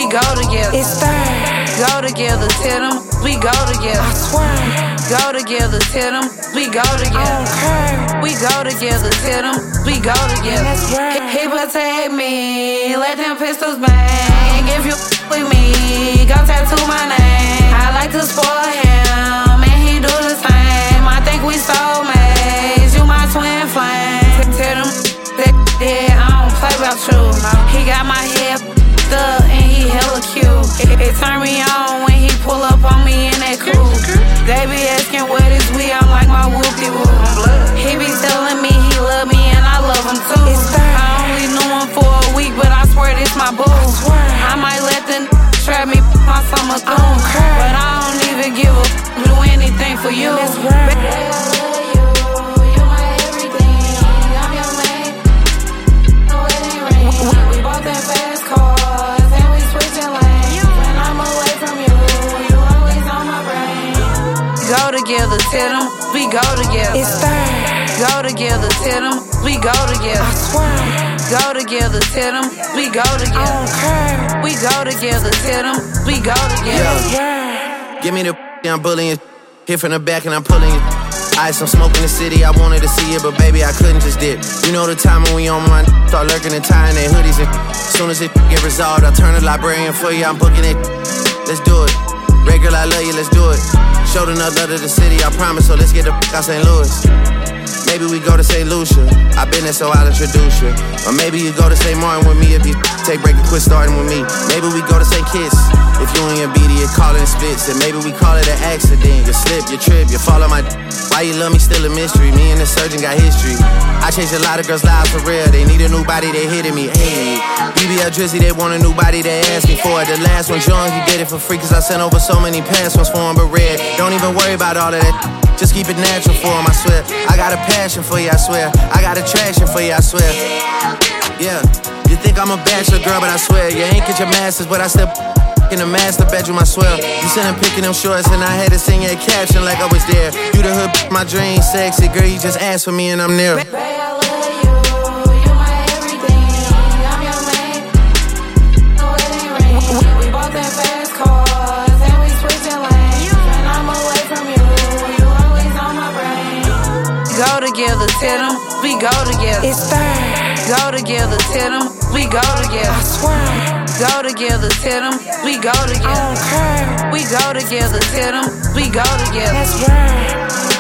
go together. It's third. Go together to them, we go together. I swear. Go together to them, we go I together. don't care. We go together to them, we go together. That's right. He protect me, let them pistols bang. If you with me, go tattoo my name. I like to spoil him, and he do the same. I think we soulmates, you my twin flame. Tell them that I don't play about you. He got my head up and he hella cute. It turn me on when he pull up on me in that coupe. They be asking what is we, I'm like my whoopie-whoop. He be telling me he love me and I love him too. I only knew him for a week, but I swear this my boo. I might let the trap me my summer through, but I don't even give a do anything for you. Go together to them, we go together. It's third. Go together to them, we go together. I swear. Go together to them, we go I together. don't care. We go together to them, we go together. Yeah. Give me the I'm bullying. Hit from the back and I'm pulling it. Ice, I'm smoking the city, I wanted to see it, but baby, I couldn't just dip. You know the time when we on my start lurking and tying their hoodies. And as soon as it get resolved, I turn the librarian for you, I'm booking it. Let's do it. Regular, I love you, let's do it. Showed enough love to the city, I promise, so let's get the out St. Louis. Maybe we go to St. Lucia, I've been there so I'll introduce you. Or maybe you go to St. Martin with me if you take break and quit starting with me. Maybe we go to St. Kitts, if you and your BD, you call it splits. And maybe we call it an accident, you slip, you trip, you fall on my why you love me still a mystery, me and the surgeon got history. I changed a lot of girls' lives for real, they need a new body, they hitting me, hey. BBL Drizzy, they want a new body, they asked me for it. The last one, John, he did it for free, cause I sent over so many past ones for him, but red. Don't even worry about all of that, just keep it natural for him, I swear. I got a passion for you, I swear. I got attraction for you, I swear. Yeah, you think I'm a bachelor girl, but I swear you ain't get your masters, but I still in the master bedroom, I swear. You sitting picking them shorts and I had to sing your caption like I was there. You the hood, my dream, sexy girl, you just asked for me and I'm there. Baby, I love you, you my everything. I'm your man, no wedding ring. We both in fast cars and we switching lanes. When I'm away from you, you always on my brain. Go together to them, we go together. It's third. Go together to them, we go together. I swear. Go together to them, we go I together. don't care. We go together to them, we go together. That's right.